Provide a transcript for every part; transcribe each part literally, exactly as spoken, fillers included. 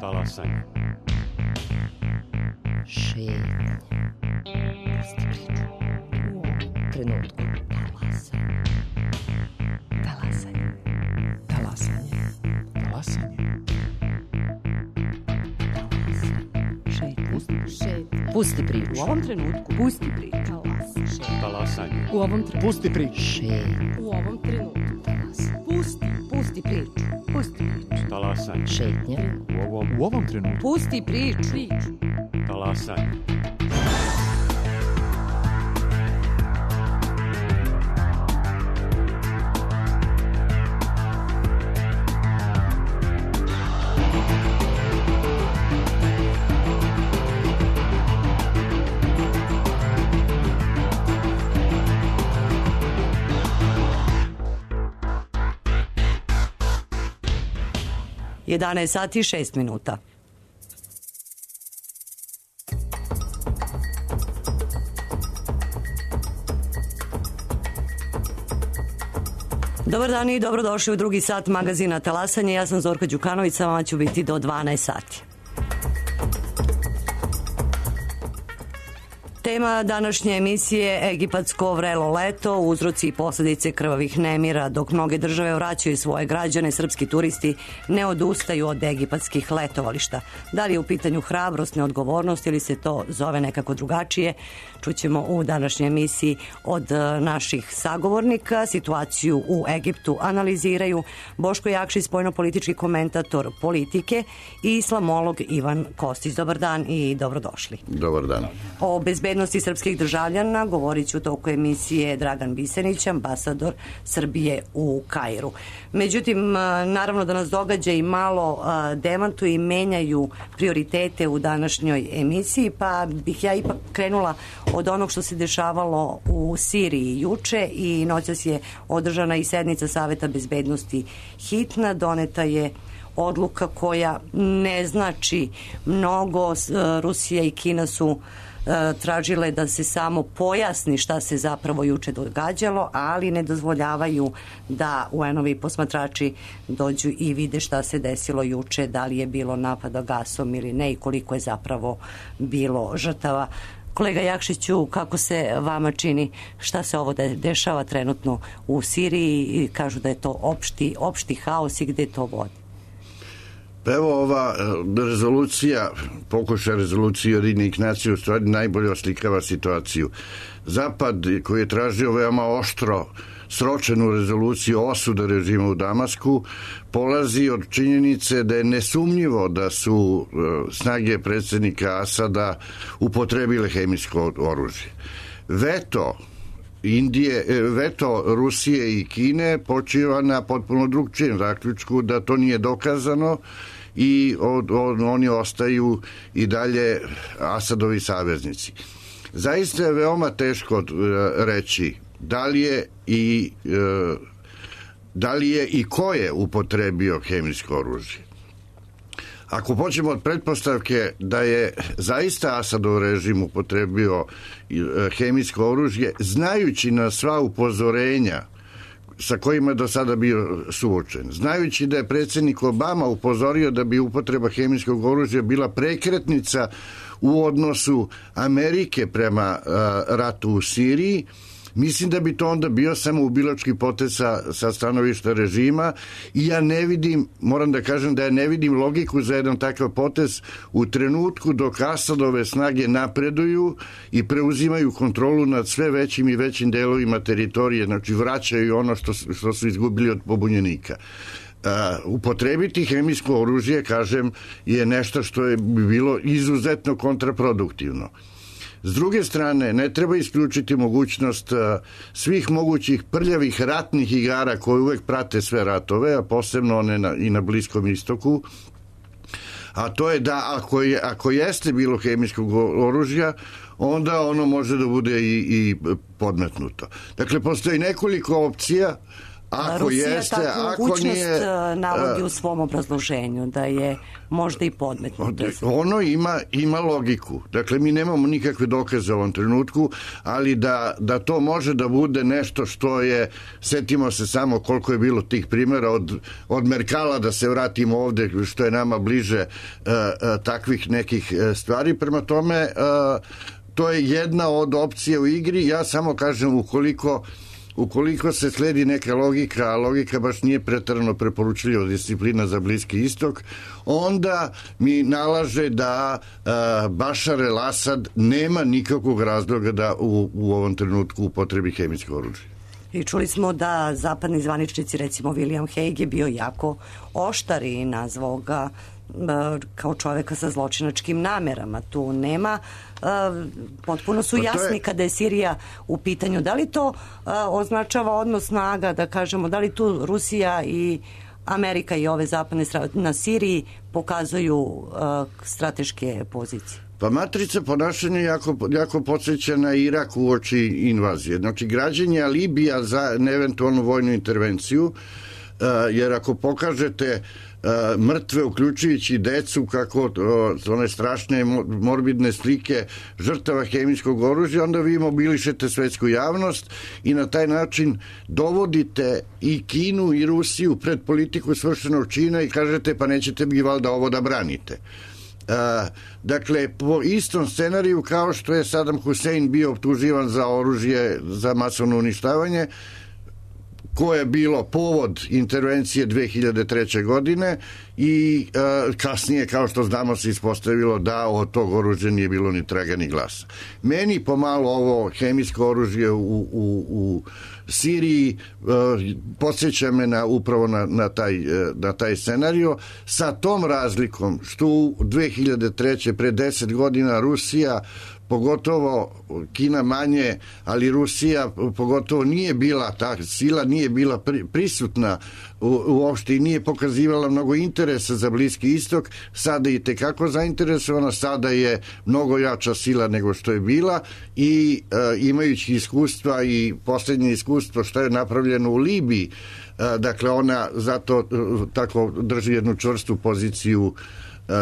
Talasanje. Šetnja. Pusti priču. U ovom trenutku. Talasanje. Talasanje. Talasanje. Šetnja. Pusti priču. U ovom trenutku. Pusti priču. Talasanje. U ovom trenutku. Pusti priču. Šetnja. U ovom trenutku. Pusti. Pusti priču. Pusti priču. Talasanje. Šetnja. U ovom, U ovom trenutku. Pusti priču. Priču. talasanje. jedanaest sati i šest minuta. Dobar dan i dobrodošli u drugi sat magazina Talasanje. Ja sam Zorka Đukanović, sa vama ću biti do dvanaest sati. Tema današnje emisije Egipatsko vrelo leto, uzroci i posljedice krvavih nemira. Dok mnoge države vraćaju svoje građane, srpski turisti ne odustaju od egipatskih letovališta. Da li je u pitanju hrabrost, neodgovornost ili se to zove nekako drugačije, čućemo u današnjoj emisiji od naših sagovornika. Situaciju u Egiptu analiziraju Boško Jakšić, spoljno-politički komentator Politike, i islamolog Ivan Kostić. Dobar dan i dobrodošli. Dobar dan. O bezbednosti srpskih državljana govorit će u toku emisije Dragan Bisenić, ambasador Srbije u Kairu. Međutim, naravno da nas događa i malo demantu i menjaju prioritete u današnjoj emisiji, pa bih ja ipak krenula od onog što se dešavalo u Siriji juče, i noćas je održana i sednica Saveta bezbednosti hitna. Doneta je odluka koja ne znači mnogo. Rusija i Kina su tražile da se samo pojasni šta se zapravo juče događalo, ali ne dozvoljavaju da U N-ovi posmatrači dođu i vide šta se desilo juče, da li je bilo napada gasom ili ne i koliko je zapravo bilo žrtava. Kolega Jakšiću, kako se vama čini šta se ovo dešava trenutno u Siriji, i kažu da je to opšti, opšti haos, i gde to vodi? Evo, ova rezolucija, pokušaj rezolucije Ujedinjenih nacija u stvari najbolje oslikava situaciju. Zapad, koji je tražio veoma oštro sročenu rezoluciju osude režima u Damasku, polazi od činjenice da je nesumnjivo da su snage predsjednika Asada upotrebile hemijsko oružje. Veto Indije, veto Rusije i Kine počiva na potpuno drugčijem zaključku da to nije dokazano i od, od, oni ostaju i dalje Asadovi saveznici. Zaista je veoma teško reći da li je i da li je i ko je upotrebio hemijsko oružje. Ako počnemo od pretpostavke da je zaista Asadov režim upotrebio hemijsko oružje, znajući na sva upozorenja sa kojima je do sada bio suočen, znajući da je predsjednik Obama upozorio da bi upotreba hemijskog oružja bila prekretnica u odnosu Amerike prema uh, ratu u Siriji, mislim da bi to onda bio samo ubilački potez sa, sa stanovišta režima, i ja ne vidim, moram da kažem da ja ne vidim logiku za jedan takav potez u trenutku dok Asadove snage napreduju i preuzimaju kontrolu nad sve većim i većim delovima teritorije, znači vraćaju ono što, što su izgubili od pobunjenika. Uh, upotrebiti hemijsko oružje, kažem, je nešto što je bilo izuzetno kontraproduktivno. S druge strane, ne treba isključiti mogućnost uh, svih mogućih prljavih ratnih igara koje uvek prate sve ratove, a posebno one na, i na Bliskom istoku, a to je da ako, je, ako jeste bilo hemijskog oružja, onda ono može da bude i, i podmetnuto. Dakle, postoji nekoliko opcija, Ako Rusija jeste, takvu ako mogućnost nije, navodi u svom obrazloženju, da je možda i podmetnuto. Ono ima, ima logiku. Dakle, mi nemamo nikakve dokaze u ovom trenutku, ali da, da to može da bude nešto što je, setimo se samo koliko je bilo tih primjera, od, od Merkala, da se vratimo ovde, što je nama bliže, uh, uh, takvih nekih uh, stvari. Prema tome, uh, to je jedna od opcija u igri. Ja samo kažem, ukoliko Ukoliko se sledi neka logika, a logika baš nije preterano preporučljiva disciplina za Bliski istok, onda mi nalaže da uh, Bašar el-Asad nema nikakvog razloga da u, u ovom trenutku upotrebi hemijsko oružje. I čuli smo da zapadni zvaničnici, recimo William Hague je bio jako oštar i nazvao ga kao čoveka sa zločinačkim namerama. Tu nema, potpuno su jasni kada je Sirija u pitanju. Da li to označava odnos snaga, da kažemo, da li tu Rusija i Amerika i ove zapadne strane na Siriji pokazuju strateške pozicije? Pa matrica ponašanja jako, jako podsjeća na Irak u oči invazije. Znači, građenje alibija za neeventualnu vojnu intervenciju, jer ako pokažete mrtve, uključujući decu, kako one strašne morbidne slike žrtava hemijskog oružja, onda vi mobilišete svetsku javnost i na taj način dovodite i Kinu i Rusiju pred politiku svršenog čina i kažete pa nećete bi valjda ovo da branite. Uh, dakle, po istom scenariju kao što je Saddam Hussein bio optuživan za oružje za masovno uništavanje, koje je bilo povod intervencije dve hiljade treće. godine i uh, kasnije, kao što znamo, se ispostavilo da od tog oružja nije bilo ni traga ni glasa. Meni pomalo ovo hemijsko oružje u, u, u Siriji uh, podsjeća me na, upravo na, na, taj, uh, na taj scenario, sa tom razlikom što u dve hiljade treće. pre deset godina Rusija, pogotovo Kina manje, ali Rusija pogotovo nije bila, ta sila nije bila prisutna uopšte i nije pokazivala mnogo interesa za Bliski istok. Sada je tekako zainteresovana, sada je mnogo jača sila nego što je bila i e, imajući iskustva i posljednje iskustvo što je napravljeno u Libiji, e, dakle ona zato e, tako drži jednu čvrstu poziciju. Uh,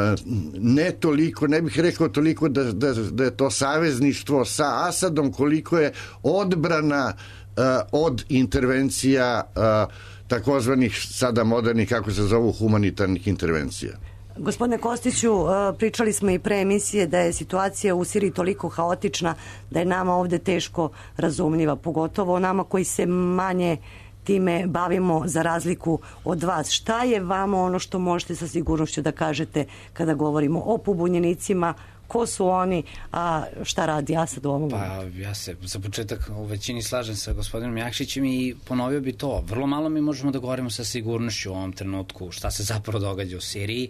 ne toliko, ne bih rekao toliko da, da, da je to savezništvo sa Asadom, koliko je odbrana uh, od intervencija uh, takozvanih sada modernih, kako se zovu, humanitarnih intervencija. Gospodine Kostiću, pričali smo i pre emisije da je situacija u Siriji toliko haotična da je nama ovde teško razumljiva, pogotovo nama koji se manje time bavimo za razliku od vas. Šta je vama ono što možete sa sigurnošću da kažete kada govorimo o pobunjenicima, ko su oni, a šta radi Asad u ovom? Pa ja se za početak u većini slažem sa gospodinom Jakšićem i ponovio bi to. Vrlo malo mi možemo da govorimo sa sigurnošću u ovom trenutku šta se zapravo događa u Siriji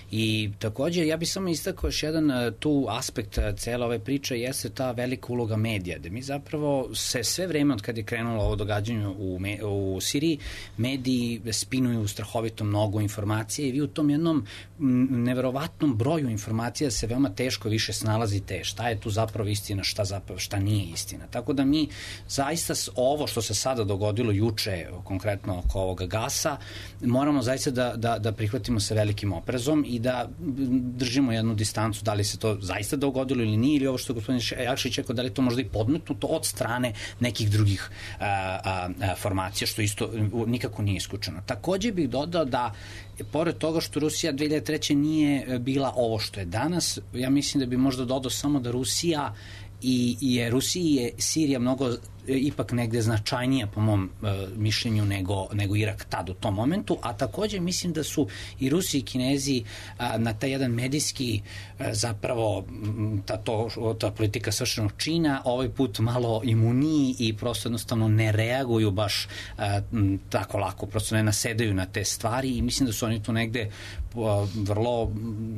i takođe ja bih samo istakao još jedan tu aspekt cele ove priče jeste ta velika uloga medija, da mi zapravo se sve vreme od kada je krenulo ovo događanje u, u Siriji, mediji spinuju strahovito mnogo informacije i vi u tom jednom neverovatnom broju informacija se veoma teško više snalazite šta je tu zapravo istina, šta zapravo šta nije istina. Tako da mi zaista ovo što se sada dogodilo juče, konkretno oko ovoga gasa, moramo zaista da, da, da prihvatimo sa velikim oprezom i da držimo jednu distancu da li se to zaista dogodilo ili nije, ili ovo što je gospodin Jakšić rekao, da li to možda i podmetnuto od strane nekih drugih a, a, a, formacija, što isto nikako nije isključeno. Takođe bih dodao da pored toga što Rusija dve hiljade treće. nije bila ovo što je danas, ja mislim da bi možda dodao samo da Rusija i je Rusiji je Sirija mnogo ipak negde značajnija po mom e, mišljenju nego, nego Irak tad u tom momentu, a takođe mislim da su i Rusi i Kinezi a, na taj jedan medijski a, zapravo ta, to, ta politika svršenog čina ovaj put malo imuniji i prosto jednostavno ne reaguju baš a, m, tako lako, prosto ne nasedaju na te stvari i mislim da su oni tu negde a, vrlo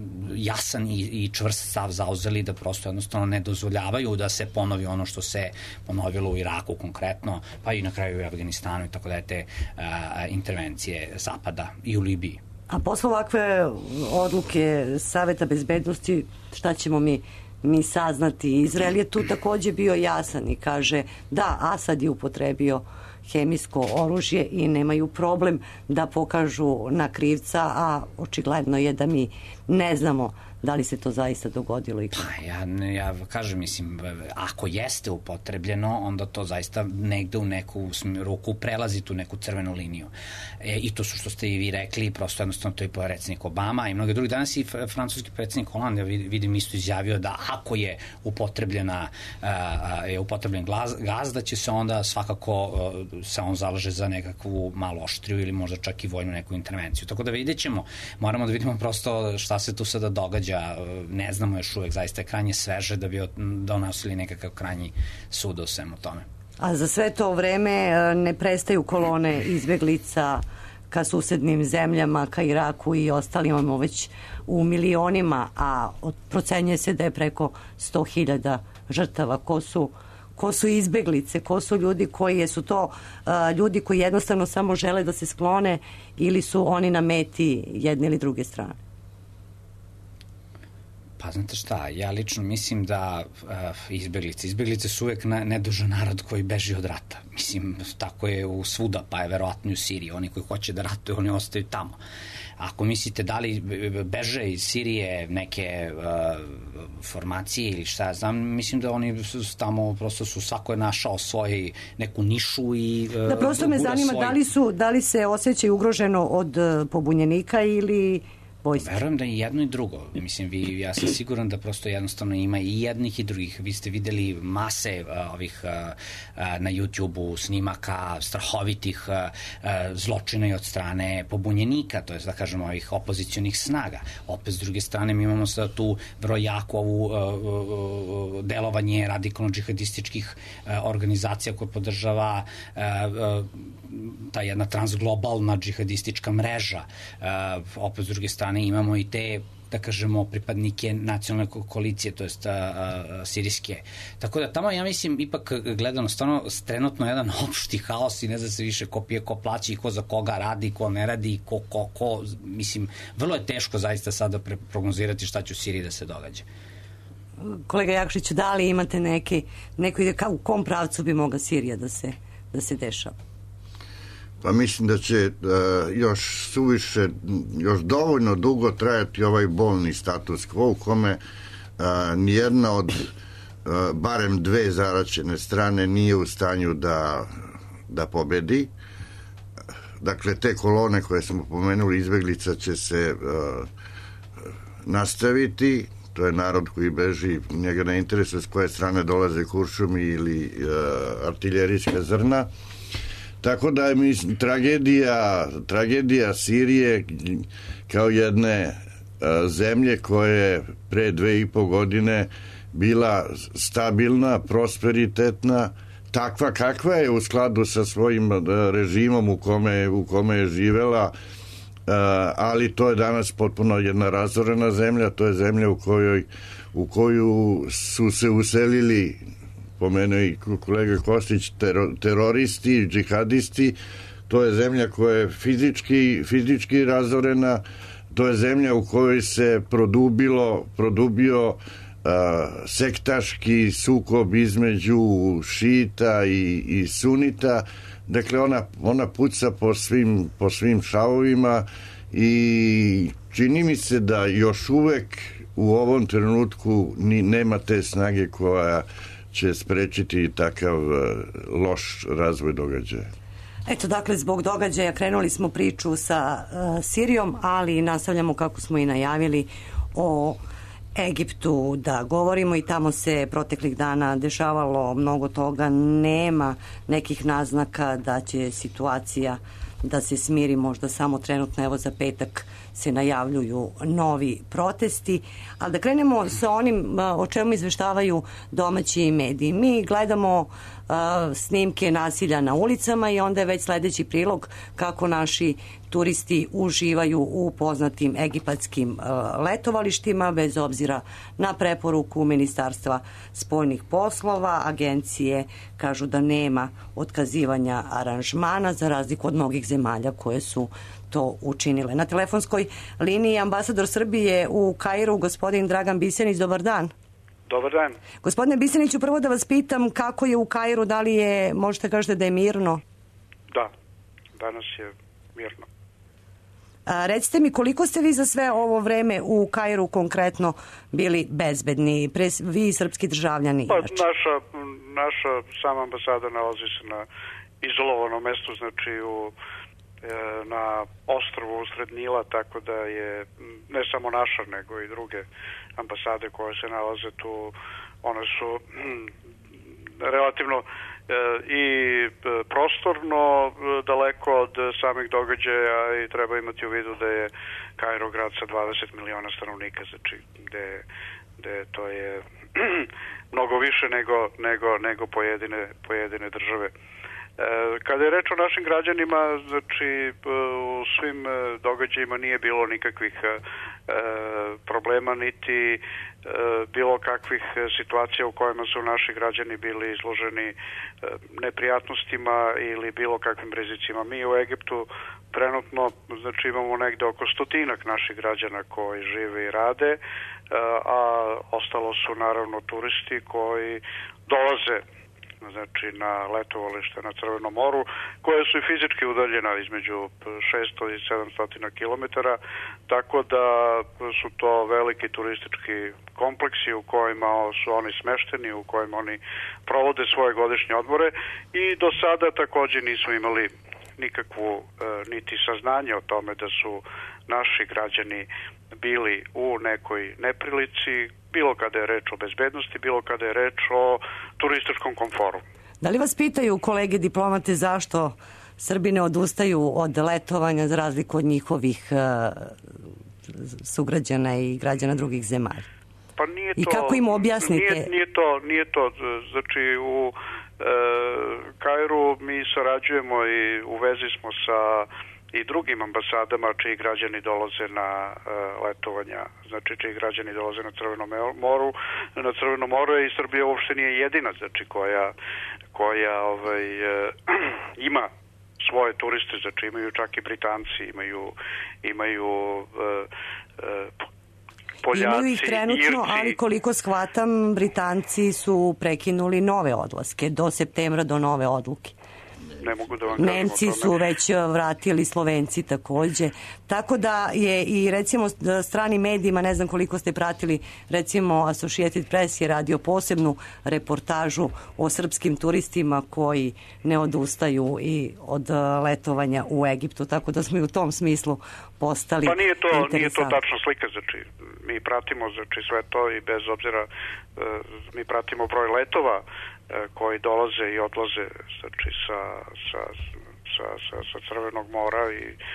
jasan i, i čvrst stav zauzeli da prosto jednostavno ne dozvoljavaju da se ponovi ono što se ponovilo u Iraku konkretno, pa i na kraju u Afganistanu i tako da je te a, intervencije Zapada i u Libiji. A posle ovakve odluke Saveta bezbednosti, šta ćemo mi, mi saznati? Izrael je tu takođe bio jasan i kaže da, Asad je upotrebio hemijsko oružje i nemaju problem da pokažu na krivca, a očigledno je da mi ne znamo da li se to zaista dogodilo i kako. Pa ja, ja kažem, mislim, ako jeste upotrebljeno, onda to zaista negde u neku ruku prelazi tu neku crvenu liniju. E, I to su što ste i vi rekli, prosto jednostavno to je predsednik Obama i mnogo drugi. Danas i francuski predsednik Hollande, ja vidim, isto izjavio da ako je upotrebljena a, je upotrebljen gaz, gaz, da će se onda svakako a, se on zalaže za nekakvu malo oštriju ili možda čak i vojnu neku intervenciju. Tako da vidjet ćemo, moramo da vidimo prosto šta se tu sada događa. Ne znamo još uvek, zaista je krajnje sveže da bi donosili nekakav krajnji sud o svemu tome. A za sve to vreme ne prestaju kolone izbeglica ka susednim zemljama, ka Iraku i ostalim, imamo već u milionima, a procenjuje se da je preko sto hiljada žrtava. Ko su, ko su izbeglice, ko su ljudi koji su to uh, ljudi koji jednostavno samo žele da se sklone ili su oni na meti jedne ili druge strane? Pa znate šta, ja lično mislim da uh, izbeglice, izbeglice su uvek na, nedužan narod koji beži od rata. Mislim, tako je u svuda, pa je verovatno i u Siriji. Oni koji hoće da ratuju, oni ostaju tamo. Ako mislite da li beže iz Sirije neke uh, formacije ili šta ja znam, mislim da oni su tamo, prosto su, svako je našao svoj neku nišu i uh, da, prosto me zanima svoj... da li su, da li se osjećaju ugroženo od uh, pobunjenika ili vojske? Verujem da i jedno i drugo. Mislim, vi, ja sam siguran da prosto jednostavno ima i jednih i drugih. Vi ste videli mase uh, ovih uh, uh, na YouTube-u snimaka strahovitih uh, uh, zločina i od strane pobunjenika, to je da kažemo ovih opozicionih snaga. Opet s druge strane mi imamo sada tu vrlo jako ovu uh, uh, delovanje radikalno-džihadističkih uh, organizacija koje podržava uh, uh, ta jedna transglobalna džihadistička mreža. Uh, opet s druge strane imamo i te, da kažemo, pripadnike nacionalne koalicije, to jest a, a, sirijske. Tako da tamo, ja mislim, ipak gledano, stvarno, trenutno jedan opšti haos i ne zna se više ko pije, ko plaća i ko za koga radi, ko ne radi, ko, ko, ko, mislim, vrlo je teško zaista sada prognozirati šta će u Siriji da se događa. Kolega Jakšiću, da li imate neke, neko ide ka, u kom pravcu bi mogla Sirija da se, da se dešava? Pa mislim da će uh, još suviše, još dovoljno dugo trajati ovaj bolni status quo u kome uh, nijedna od uh, barem dve zaraćene strane nije u stanju da, da pobedi. Dakle, te kolone koje smo pomenuli, izbeglica, će se uh, nastaviti. To je narod koji beži, njega ne interesuje s koje strane dolaze kuršumi ili uh, artiljerijska zrna. Tako da je mislim, tragedija, tragedija Sirije kao jedne a, zemlje koje je pre dve i po godine bila stabilna, prosperitetna, takva kakva je u skladu sa svojim a, režimom u kome, u kome je živela, a, ali to je danas potpuno jedna razorena zemlja, to je zemlja u kojoj u koju su se uselili, pomenuo i kolega Kostić, tero, teroristi, džihadisti. To je zemlja koja je fizički, fizički razorena, to je zemlja u kojoj se produbilo, produbio uh, sektaški sukob između šita i, i sunita. Dakle, ona, ona puca po svim, po svim šavovima i čini mi se da još uvek u ovom trenutku ni, nema te snage koja će sprečiti takav loš razvoj događaja. Eto, dakle, zbog događaja krenuli smo priču sa uh, Sirijom, ali nastavljamo, kako smo i najavili, o Egiptu da govorimo i tamo se proteklih dana dešavalo mnogo toga. Nema nekih naznaka da će situacija da se smiri, možda samo trenutno, evo za petak se najavljuju novi protesti, ali da krenemo sa onim o čemu izveštavaju domaći mediji. Mi gledamo uh, snimke nasilja na ulicama i onda je već sledeći prilog kako naši turisti uživaju u poznatim egipatskim uh, letovalištima, bez obzira na preporuku Ministarstva spoljnih poslova. Agencije kažu da nema otkazivanja aranžmana, za razliku od mnogih zemalja koje su to učinile. Na telefonskoj liniji ambasador Srbije u Kairu, gospodin Dragan Bisenić. Dobar dan. Dobar dan. Gospodine Biseniću, prvo da vas pitam kako je u Kairu, da li je, možete kažete da je mirno? Da, danas je mirno. A, recite mi, koliko ste vi za sve ovo vreme u Kairu konkretno bili bezbedni, pre, vi srpski državljani? Pa naša, naša sama ambasada nalazi se na izolovanom mestu, znači u, e, na ostrvu usred Nila, tako da je ne samo naša, nego i druge ambasade koje se nalaze tu, one su hm, relativno i prostorno daleko od samih događaja i treba imati u vidu da je Kairo grad sa dvadeset miliona stanovnika, znači gde, gde to je mnogo više nego, nego, nego pojedine, pojedine države. Kada je reč o našim građanima, znači u svim događajima nije bilo nikakvih problema niti bilo kakvih situacija u kojima su naši građani bili izloženi neprijatnostima ili bilo kakvim rizicima. Mi u Egiptu trenutno znači imamo negde oko stotinak naših građana koji žive i rade, a ostalo su naravno turisti koji dolaze znači na letovalište na Crvenom moru, koje su i fizički udaljena između šesto i sedamsto kilometara, tako da su to veliki turistički kompleksi u kojima su oni smešteni, u kojima oni provode svoje godišnje odmore i do sada takođe nisu imali nikakvu niti saznanje o tome da su naši građani bili u nekoj neprilici, bilo kada je reč o bezbednosti, bilo kada je reč o turističkom komforu. Da li vas pitaju kolege diplomate zašto Srbi ne odustaju od letovanja za razliku od njihovih uh, sugrađana i građana drugih zemalja? Pa nije to, I kako im objasnite? Nije, nije, to, nije to, znači u e, Kairu mi sarađujemo i u vezi smo sa i drugim ambasadama čiji građani dolaze na uh, letovanja, znači čiji građani dolaze na Crvenom moru. Na Crvenom moru i Srbija uopšte nije jedina, znači koja, koja ovaj, uh, ima svoje turiste, znači imaju čak i Britanci, imaju, imaju uh, uh, Poljaci, imaju ih trenutno, Irci. Ali koliko shvatam, Britanci su prekinuli nove odlaske, do septembra do nove odluke. Ne mogu da vam Nemci su već vratili, Slovenci takođe. Tako da je i recimo strani medijima, ne znam koliko ste pratili, recimo Associated Press je radio posebnu reportažu o srpskim turistima koji ne odustaju i od letovanja u Egiptu, tako da smo i u tom smislu postali Pa nije to, interesantni. nije to tačna slika, znači mi pratimo znači, sve to i bez obzira mi pratimo broj letova koji dolaze i odlaze znači, sa, sa, sa, sa, sa Crvenog mora i e,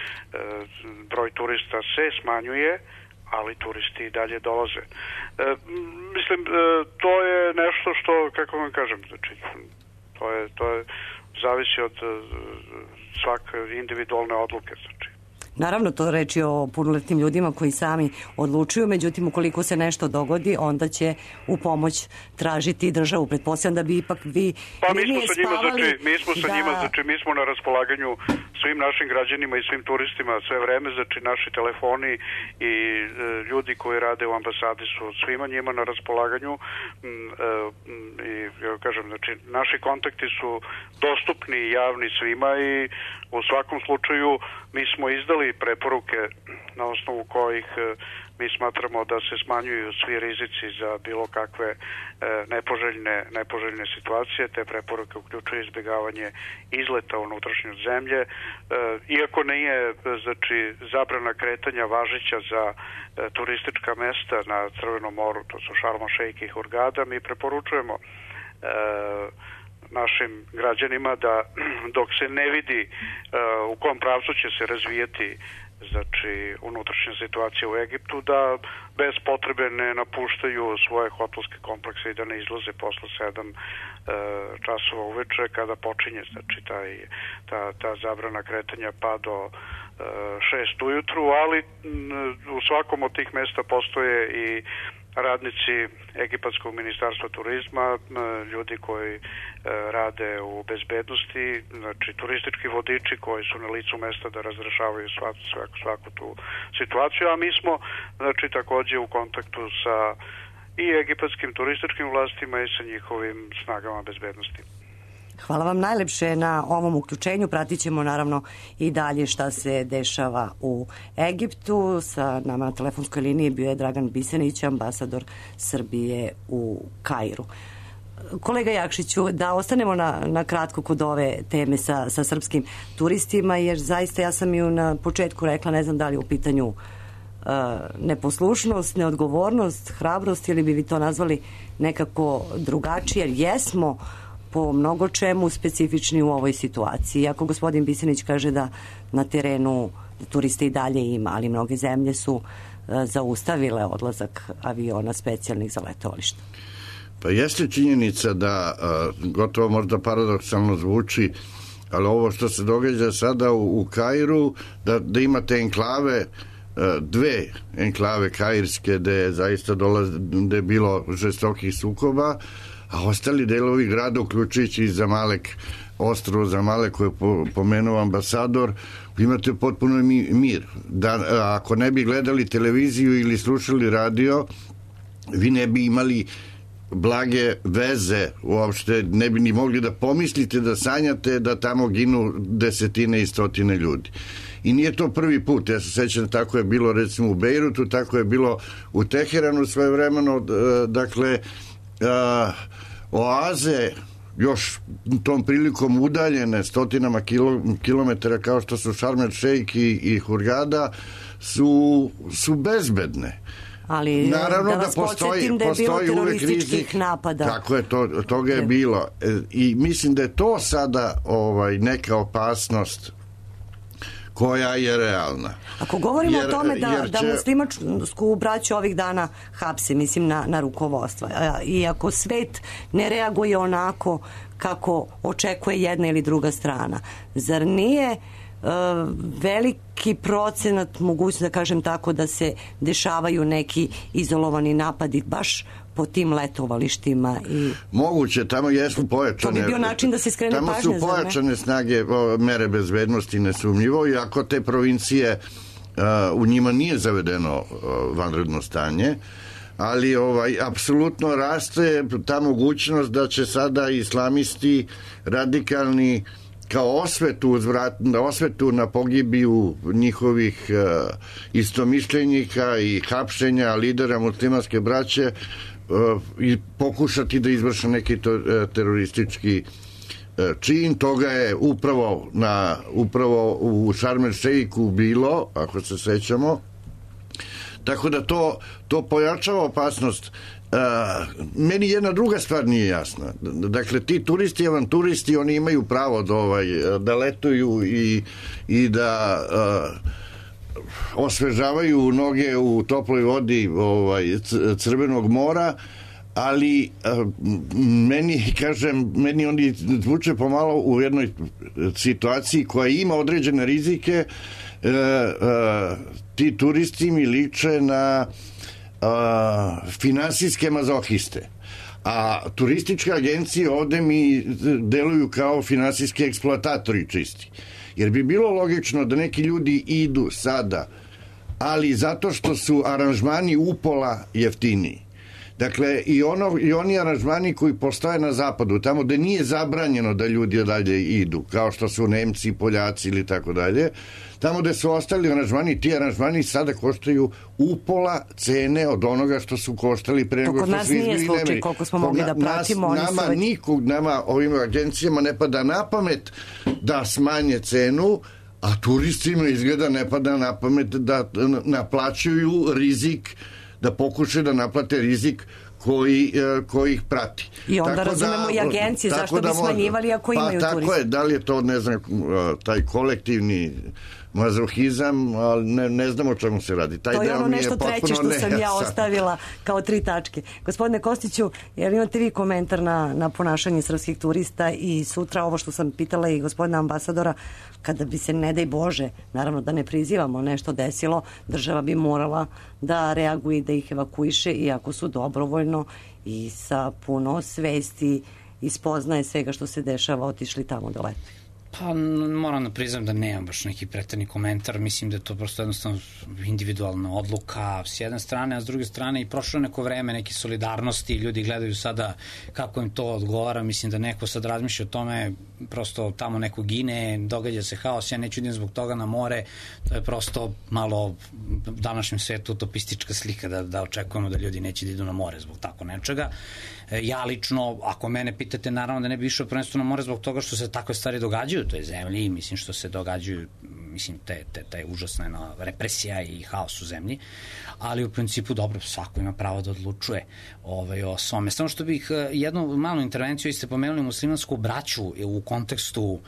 broj turista se smanjuje, ali turisti i dalje dolaze. E, mislim, e, to je nešto što, kako vam kažem, znači, to je, to je zavisi od svake individualne odluke, znači. Naravno, to reči o punoletnim ljudima koji sami odlučuju, međutim, ukoliko se nešto dogodi, onda će u pomoć tražiti državu. Pretpostavljam da bi ipak vi pa mi smo sa njima, spavali, znači, mi smo sa da... njima, znači, mi smo na raspolaganju svim našim građanima i svim turistima sve vreme, znači, naši telefoni i e, ljudi koji rade u ambasadi su svima njima na raspolaganju m, e, i, ja kažem, znači, naši kontakti su dostupni i javni svima i u svakom slučaju mi smo izdali preporuke na osnovu kojih mi smatramo da se smanjuju svi rizici za bilo kakve nepoželjne, nepoželjne situacije. Te preporuke uključuju izbjegavanje izleta u unutrašnju zemlje. Iako nije znači, zabrana kretanja važeća za turistička mesta na Crvenom moru, to su Sharm el-Sheikh i Hurghada, mi preporučujemo našim građanima da dok se ne vidi uh, u kom pravcu će se razvijati znači unutrašnja situacija u Egiptu, da bez potrebe ne napuštaju svoje hotelske komplekse i da ne izlaze posle sedam uh, časova uveče kada počinje znači taj, ta, ta zabrana kretanja pa do uh, šest ujutru, ali m, u svakom od tih mesta postoje i radnici Egipatskog ministarstva turizma, ljudi koji rade u bezbednosti, znači turistički vodiči koji su na licu mesta da razrešavaju svaku, svaku, svaku tu situaciju, a mi smo znači takođe u kontaktu sa i egipatskim turističkim vlastima i sa njihovim snagama bezbednosti. Hvala vam najlepše na ovom uključenju. Pratit ćemo naravno i dalje šta se dešava u Egiptu. Sa nama na telefonskoj liniji bio je Dragan Bisenić, ambasador Srbije u Kairu. Kolega Jakšiću, da ostanemo na, na kratko kod ove teme sa, sa srpskim turistima, jer zaista ja sam ju na početku rekla, ne znam da li je u pitanju uh, neposlušnost, neodgovornost, hrabrost, ili bi vi to nazvali nekako drugačije, jer jesmo po mnogo čemu specifični u ovoj situaciji. Ako gospodin Bisenić kaže da na terenu turiste i dalje ima, ali mnoge zemlje su uh, zaustavile odlazak aviona specijalnih za letovališta. Pa jeste činjenica da, uh, gotovo možda paradoksalno zvuči, ali ovo što se događa sada u, u Kairu, da, da imate enklave, uh, dve enklave kairske gde zaista dolaze, gde je bilo žestokih sukoba, a ostali delovi grada, uključujući i Zamalek, ostrvo Zamalek koje je pomenuo ambasador, imate potpuno mir. Da, ako ne bi gledali televiziju ili slušali radio, vi ne bi imali blage veze, uopšte ne bi ni mogli da pomislite, da sanjate da tamo ginu desetine i stotine ljudi. I nije to prvi put, ja se sećam, tako je bilo recimo u Bejrutu, tako je bilo u Teheranu svojevremeno, dakle a, oaze još tom prilikom udaljene stotinama kilo, kilometara kao što su Šarm el Šejk i, i Hurgada su, su bezbedne. Ali naravno da vas da postoji, podsjetim da je bilo terorističkih rizik, napada. Tako je, to, toga je bilo. I mislim da je to sada ovaj, neka opasnost koja je realna. Ako govorimo jer, o tome da, će... da muslimačku braću ovih dana hapse, mislim na, na rukovodstva, i ako svet ne reaguje onako kako očekuje jedna ili druga strana, zar nije uh, veliki procenat, mogućno da kažem tako, da se dešavaju neki izolovani napadi baš po tim letovalištima? I moguće, tamo jesu pojačane. To bi bio način da se skrene tamo pažnje. Tamo su pojačane snage, o, mere bezbednosti nesumnjivo, i ako te provincije, uh, u njima nije zavedeno uh, vanredno stanje, ali ovaj apsolutno raste ta mogućnost da će sada islamisti radikalni kao osvetu, uzvrat, osvetu na pogibiju njihovih uh, istomišljenika i hapšenja lidera muslimanske braće uh, i pokušati da izvrše neki to, uh, teroristički uh, čin. Toga je upravo, na, upravo u Šarm el Šejku bilo, ako se sećamo. Tako da to, to pojačava opasnost. Uh, meni jedna druga stvar nije jasna. Dakle, ti turisti, avanturisti, oni imaju pravo da, ovaj, da letuju i, i da uh, osvežavaju noge u toploj vodi ovaj, Crvenog mora, ali uh, meni, kažem, meni oni zvuče pomalo u jednoj situaciji koja ima određene rizike. Uh, uh, ti turisti mi liče na Uh, finansijske mazohiste, a turističke agencije ovde mi deluju kao finansijski eksploatatori čisti, jer bi bilo logično da neki ljudi idu sada, ali zato što su aranžmani upola jeftiniji. Dakle, i, ono, i oni aranžmani koji postoje na zapadu, tamo gde nije zabranjeno da ljudi dalje idu, kao što su Nemci, Poljaci ili tako dalje, tamo gde su ostali aranžmani, ti aranžmani sada koštaju upola cene od onoga što su koštali pre nego što su izbili. To kod nas nije slučaj, koliko smo mogli da pratimo. Nas, nama, već... nikog, nama ovim agencijama ne pada na pamet da smanje cenu, a turistima izgleda ne pada na pamet da naplaćuju rizik, da pokušaju da naplate rizik koji, koji ih prati. I onda tako razumemo da, i agencije, zašto da bi smanjivali ako pa, imaju turiste? Pa tako je, da li je to, ne znam, taj kolektivni mazohizam, ali ne, ne znam o čemu se radi. Taj to je deo ono nešto treće što sam ja sad. ostavila kao tri tačke. Gospodine Kostiću, jel imate vi komentar na, na ponašanje srpskih turista i sutra ovo što sam pitala i gospodina ambasadora, kada bi se, ne daj Bože, naravno da ne prizivamo, nešto desilo, država bi morala da reaguje i da ih evakuiše, iako su dobrovoljno i sa puno svesti i spoznaje svega što se dešava otišli tamo da letuju. Pa moram da priznam da nemam baš neki preterni komentar, mislim da je to prosto jednostavno individualna odluka s jedne strane, a s druge strane i prošlo neko vreme, neke solidarnosti, ljudi gledaju sada kako im to odgovara, mislim da neko sad razmišlja o tome, prosto tamo neko gine, događa se haos, ja neću idem zbog toga na more, to je prosto malo u današnjem svetu utopistička slika da, da očekujemo da ljudi neće da idu na more zbog tako nečega. Ja lično, ako mene pitate, naravno da ne bi išao prvenstveno na more zbog toga što se takve stvari događaju u toj zemlji, mislim što se događaju, mislim te, te, te užasna no, represija i haos u zemlji, ali u principu dobro, svako ima pravo da odlučuje ovaj, o svome. Samo što bih jednu malu intervenciju, ste pomenuli muslimansku braću u kontekstu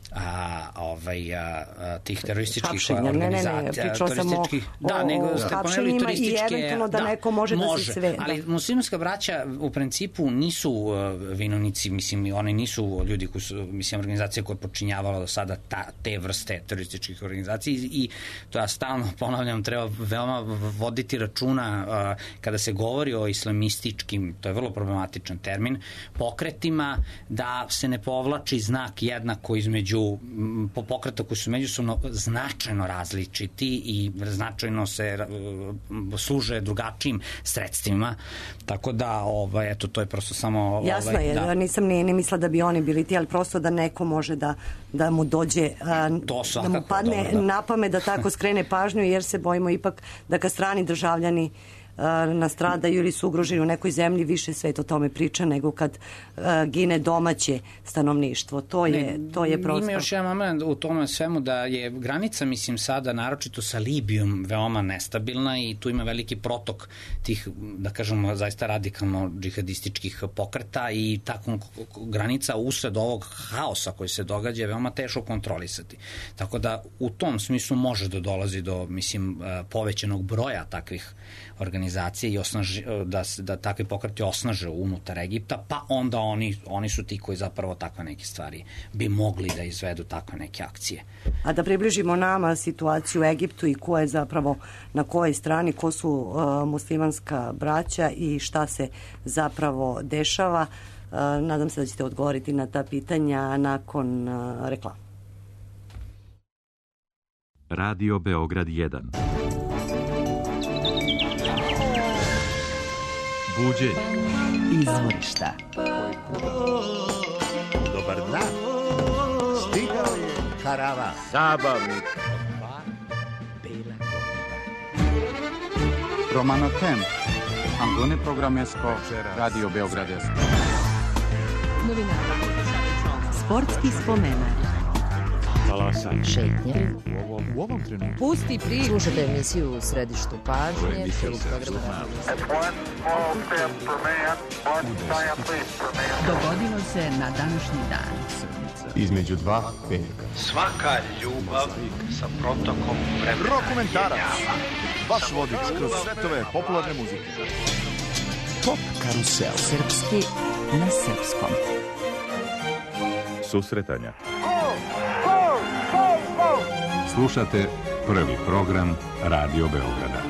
a, ovaj, a, a, tih terorističkih hapšenja, organizacija. Ne, ne, ne, pričao sam o, da, nego ste pomenuli turističke, i eventualno da, da neko može, može da se sve... Ali da. muslimanska braća u principu nisu uh, vinovnici, mislim, oni nisu ljudi koji su, mislim, organizacije koje počinjavala do sada ta, te vrste terorističkih organizacija i, i to ja stalno ponavljam, treba veoma voditi računa uh, kada se govori o islamističkim, to je vrlo problematičan termin, pokretima, da se ne povlači znak jednako između po pokreta koji su međusobno značajno različiti i značajno se uh, služe drugačijim sredstvima, tako da ovaj, eto, to je prosto samo... Jasno ovaj, je, da. nisam ni, ni mislila da bi oni bili ti, ali prosto da neko može da, da mu dođe, a, da mu padne dobro, da. na pamet da tako skrene pažnju, jer se bojimo ipak da kad strani državljani nastradaju ili su ugroženi u nekoj zemlji, više svet o tome priča nego kad uh, gine domaće stanovništvo. To je, ne, to je prosto... Ima još jedan moment u tome svemu da je granica, mislim, sada naročito sa Libijom veoma nestabilna i tu ima veliki protok tih, da kažemo, zaista radikalno džihadističkih pokreta i tako granica usred ovog haosa koji se događa je veoma teško kontrolisati. Tako da u tom smislu može da dolazi do, mislim, povećanog broja takvih organizacije i osnaži, da, da takvi pokreti osnaže unutar Egipta, pa onda oni, oni su ti koji zapravo takve neke stvari bi mogli da izvedu takve neke akcije. A da približimo nama situaciju u Egiptu i ko je zapravo na kojoj strani, ko su uh, muslimanska braća i šta se zapravo dešava, uh, nadam se da ćete odgovoriti na ta pitanja nakon uh, reklama. Radio Beograd jedan. Buđenje. Izvorišta. Dobar dan. Stigao je karavan. Zabavnik. Romano Tem. Antone Programesko. Radio Beograd. Novinara. Sportski spomenar. Talasanje. Šetnje. U ovom, u ovom trenutku. Pusti priču. Slušajte emisiju u središtu pažnje. Dogodilo se na današnji dan. Između dva veka. Svaka ljubav sa protokom vremena. Rokomentarac. Vaš vodič kroz svetove popularne muzike. Pop karusel. Srpski na srpskom. Susretanja. Slušate prvi program Radio Beograda.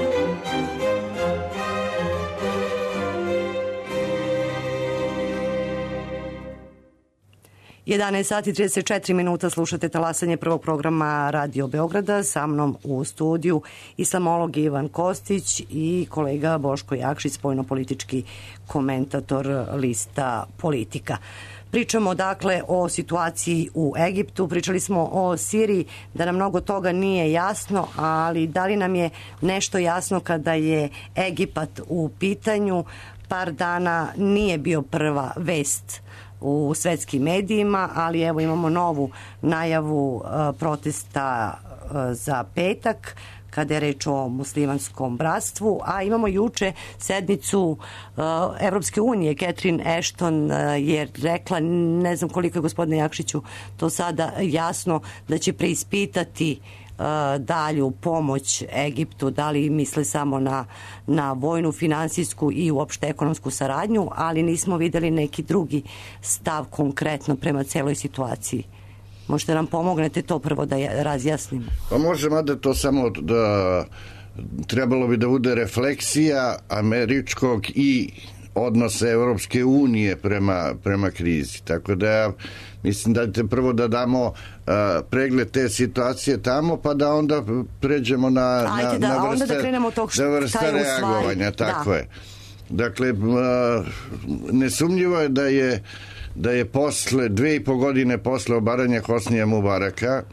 jedanaest sati i trideset četiri minuta, slušate talasanje prvog programa Radio Beograda, sa mnom u studiju islamolog Ivan Kostić i kolega Boško Jakšić, spoljnopolitički komentator lista Politika. Pričamo dakle o situaciji u Egiptu, pričali smo o Siriji, da nam mnogo toga nije jasno, ali da li nam je nešto jasno kada je Egipat u pitanju? Par dana nije bio prva vest u svetskim medijima, ali evo imamo novu najavu uh, protesta uh, za petak kada je reč o muslimanskom bratstvu, a imamo juče sednicu uh, Evropske unije. Catherine Ashton uh, je rekla, ne znam koliko je gospodine Jakšiću to sada jasno, da će preispitati uh, dalju pomoć Egiptu, da li misle samo na, na vojnu, finansijsku i uopšte ekonomsku saradnju, ali nismo videli neki drugi stav konkretno prema celoj situaciji. Možete nam pomognete to prvo da razjasnimo? Pa može, mada to samo da trebalo bi da bude refleksija američkog i odnose Evropske unije prema, prema krizi. Tako da ja mislim da te prvo da damo uh, pregled te situacije tamo, pa da onda pređemo na, Ajde, na, da, na vrste, onda da krenemo od tog da vrste reagovanja. Tako da. je. Dakle, uh, nesumnjivo je da je da je posle, dve i po godine posle obaranja Hosnija Mubaraka,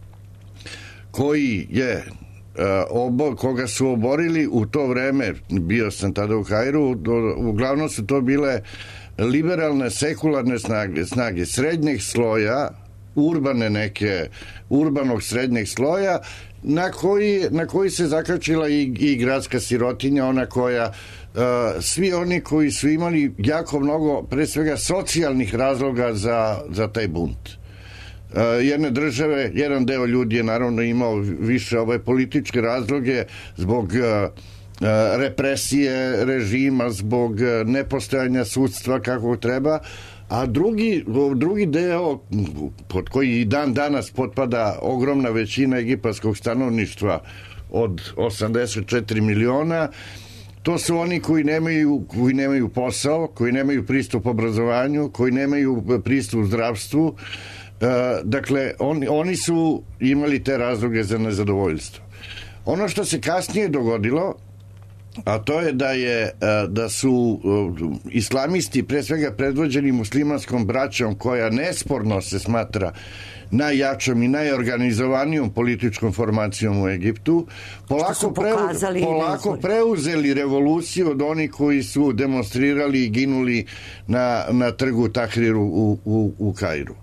koji je Obo, koga su oborili u to vreme, bio sam tada u Kairu, uglavnom su to bile liberalne, sekularne snage, snage srednjeg sloja, urbane neke, urbanog srednjeg sloja, na koji, na koji se zakačila i, i gradska sirotinja, ona koja Uh, svi oni koji su imali jako mnogo, pre svega, socijalnih razloga za, za taj bunt. Uh, jedne države, jedan deo ljudi je naravno imao više ove političke razloge zbog uh, uh, represije režima, zbog uh, nepostojanja sudstva kako treba, a drugi, drugi deo pod koji i dan danas potpada ogromna većina egipatskog stanovništva od osamdeset četiri miliona, to su oni koji nemaju, koji nemaju posao, koji nemaju pristup obrazovanju, koji nemaju pristup zdravstvu. E, dakle, on, oni su imali te razloge za nezadovoljstvo. Ono što se kasnije dogodilo, a to je da je da su islamisti, pre svega predvođeni muslimanskom braćom, koja nesporno se smatra najjačom i najorganizovanijom političkom formacijom u Egiptu, polako, preu, polako preuzeli revoluciju od onih koji su demonstrirali i ginuli na, na trgu Tahriru u, u, u Kairu.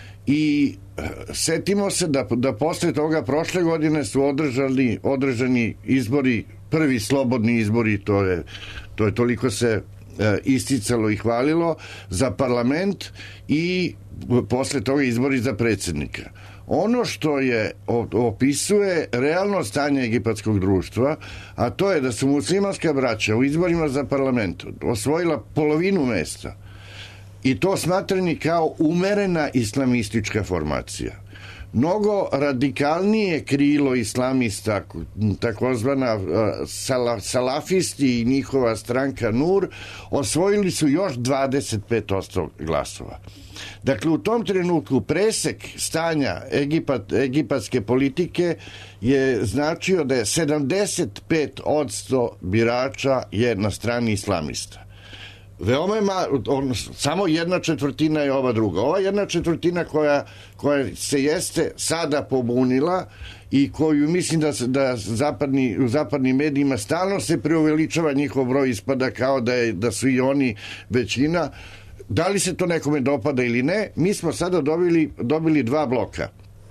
I setimo se da, da posle toga prošle godine su održali, održani izbori, prvi slobodni izbori, to je, to je toliko se e, isticalo i hvalilo, za parlament i posle toga izbori za predsjednika. Ono što je opisuje realno stanje egipatskog društva, a to je da su muslimanska braća u izborima za parlament osvojila polovinu mesta, i to smatrani kao umerena islamistička formacija. Mnogo radikalnije krilo islamista, takozvana sala, salafisti i njihova stranka Nur, osvojili su još dvadeset pet posto glasova. Dakle, u tom trenutku presek stanja Egipat, egipatske politike je značio da je sedamdeset pet posto birača je na strani islamista. Veoma je ma, on, samo jedna četvrtina je ova druga. Ova jedna četvrtina koja, koja se jeste sada pobunila i koju mislim da, da zapadni, u zapadnim medijima stalno se preuveličava njihov broj, ispada kao da, je, da su i oni većina. Da li se to nekome dopada ili ne, mi smo sada dobili, dobili dva bloka.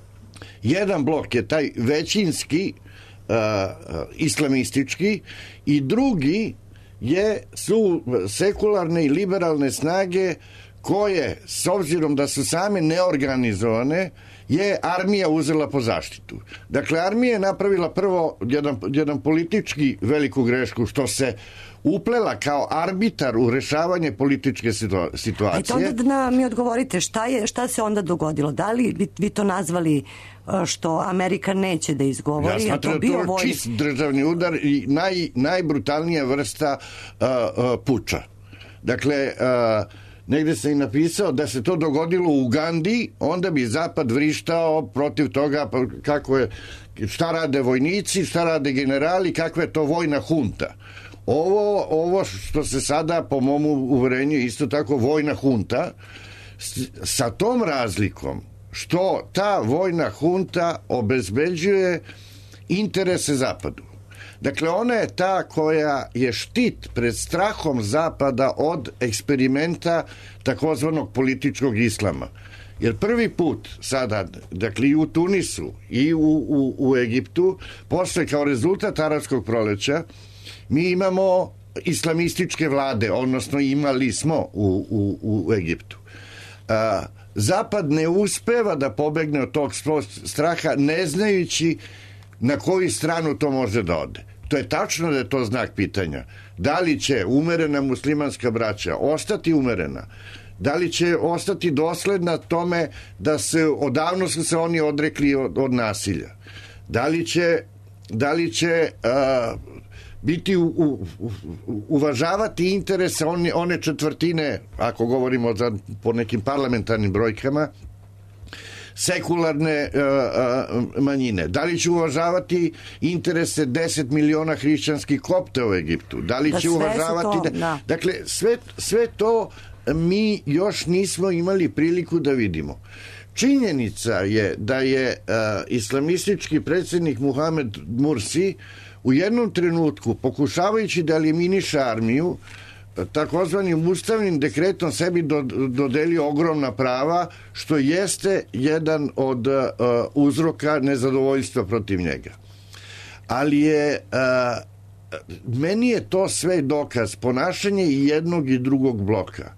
Jedan blok je taj većinski, uh, islamistički, i drugi je, su sekularne i liberalne snage koje, s obzirom da su same neorganizovane, je armija uzela po zaštitu. Dakle, armija je napravila prvo jedan, jedan politički veliku grešku, što se uplela kao arbitar u rešavanje političke situacije. Ajde onda da mi odgovorite, šta, je, šta se onda dogodilo? Da li vi, vi to nazvali što Amerika neće da izgovori? Ja smatram da to je voj... čist državni udar i naj, najbrutalnija vrsta uh, uh, puča. Dakle, uh, negde se i napisao da se to dogodilo u Ugandi, onda bi Zapad vrištao protiv toga kako je, šta rade vojnici, šta rade generali, kakva je to vojna hunta. Ovo, ovo što se sada, po mom uverenju, isto tako vojna hunta, sa tom razlikom što ta vojna hunta obezbeđuje interese Zapadu. Dakle, ona je ta koja je štit pred strahom Zapada od eksperimenta takozvanog političkog islama. Jer prvi put sada, dakle i u Tunisu i u, u, u Egiptu, posle kao rezultat arapskog proleća, mi imamo islamističke vlade, odnosno imali smo u, u, u Egiptu. A, Zapad ne uspeva da pobegne od tog straha, ne znajući na koju stranu to može da ode. To je tačno da je to znak pitanja. Da li će umerena muslimanska braća ostati umerena? Da li će ostati dosledna tome da se, odavno su se oni odrekli od, od nasilja? Da li će, da li će uh, biti u, u, u, uvažavati interese one, one četvrtine, ako govorimo za, po nekim parlamentarnim brojkama, sekularne uh, uh, manjine. Da li će uvažavati interese deset miliona hrišćanskih kopta u Egiptu? Da li da će uvažavati... To, da. Dakle, sve, sve to mi još nismo imali priliku da vidimo. Činjenica je da je uh, islamistički predsjednik Muhamed Mursi u jednom trenutku, pokušavajući da eliminiše armiju, takozvanim ustavnim dekretom sebi do, dodelio ogromna prava, što jeste jedan od uh, uzroka nezadovoljstva protiv njega. Ali je uh, meni je to sve dokaz ponašanje i jednog i drugog bloka.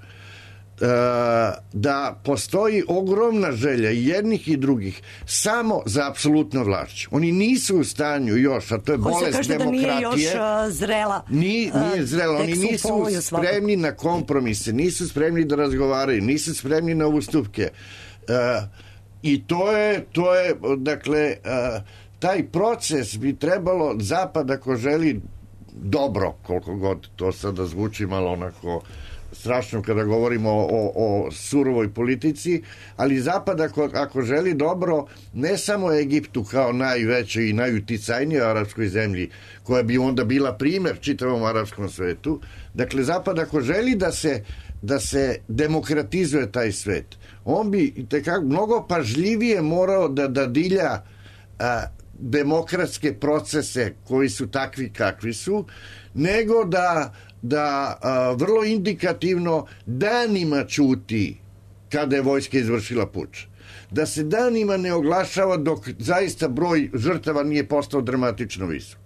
Da postoji ogromna želja i jednih i drugih samo za apsolutno vlašću. Oni nisu u stanju još, a to je bolest demokratije. Da nije još uh, zrela. Nije, nije zrela. Oni nisu spremni na kompromise, nisu spremni da razgovaraju, nisu spremni na ustupke. Uh, I to je, to je, dakle, uh, taj proces bi trebalo, Zapad ako želi dobro, koliko god to sada zvuči malo onako strašno kada govorimo o, o, o surovoj politici, ali Zapad ako, ako želi dobro ne samo Egiptu kao najvećoj i najuticajnijoj arapskoj zemlji, koja bi onda bila primer čitavom arapskom svetu, dakle Zapad ako želi da se, da se demokratizuje taj svet, on bi tekako mnogo pažljivije morao da dadilja a, demokratske procese koji su takvi kakvi su, nego da da a, vrlo indikativno danima ćuti kada je vojska izvršila puč. Da se danima ne oglašava dok zaista broj žrtava nije postao dramatično visok.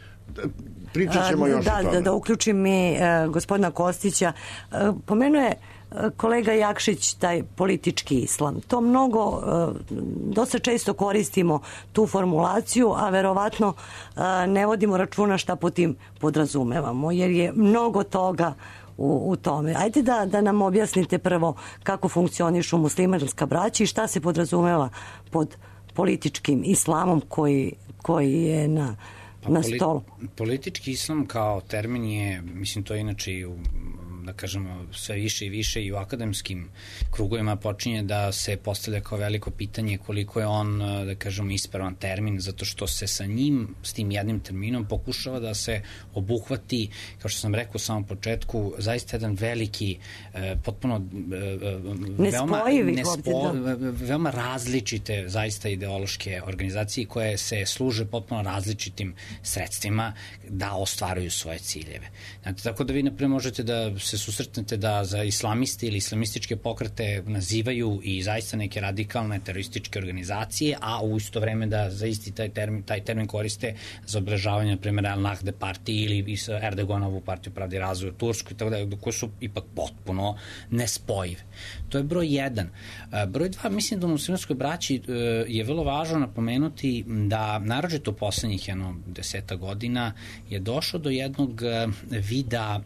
Pričat ćemo još da, o tome. Da, da uključim i e, gospodina Kostića. E, pomenuo je kolega Jakšić taj politički islam. To mnogo, dosta često koristimo tu formulaciju, a verovatno ne vodimo računa šta po tim podrazumevamo, jer je mnogo toga u, u tome. Ajde da, da nam objasnite prvo kako funkcionišu muslimanska braća i šta se podrazumeva pod političkim islamom koji, koji je na, pa, na stolu. Politički islam kao termin je, mislim to je inače i u da kažemo sve više i više i u akademskim krugovima počinje da se postavlja kao veliko pitanje koliko je on, da kažemo, ispravan termin, zato što se sa njim, s tim jednim terminom pokušava da se obuhvati, kao što sam rekao u samom početku, zaista jedan veliki, potpuno veoma, nespo, veoma različite zaista ideološke organizacije koje se služe potpuno različitim sredstvima da ostvaruju svoje ciljeve. Znači, tako da vi naprimjer možete da se susretnete da za islamiste ili islamističke pokrete nazivaju i zaista neke radikalne terorističke organizacije, a u isto vreme da za isti taj termin, taj termin koriste za obeležavanje, na primjer, Al-Nahde partiji ili Erdoganovu partiju pravde i razvoja u Tursku i tako da, koje su ipak potpuno nespojive. To je broj jedan. Broj dva, mislim da u muslimanskoj braći je vrlo važno napomenuti da, naročito u poslednjih jedno deseta godina, je došlo do jednog vida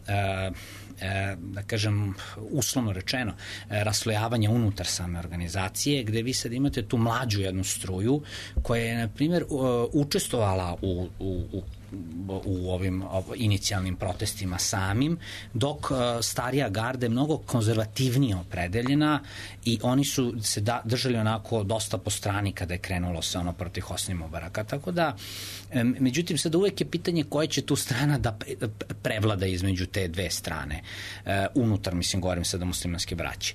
da kažem, uslovno rečeno, raslojavanja unutar same organizacije, gde vi sad imate tu mlađu jednu struju koja je, na primjer, učestvovala u, u, u u ovim inicijalnim protestima samim, dok starija garda je mnogo konzervativnije opredeljena i oni su se da, držali onako dosta po strani kada je krenulo se ono protiv Hosni Mubaraka. Tako da, međutim, sada uvek je pitanje koja će tu strana da prevlada između te dve strane. Unutar, mislim, govorim sada muslimanske braće.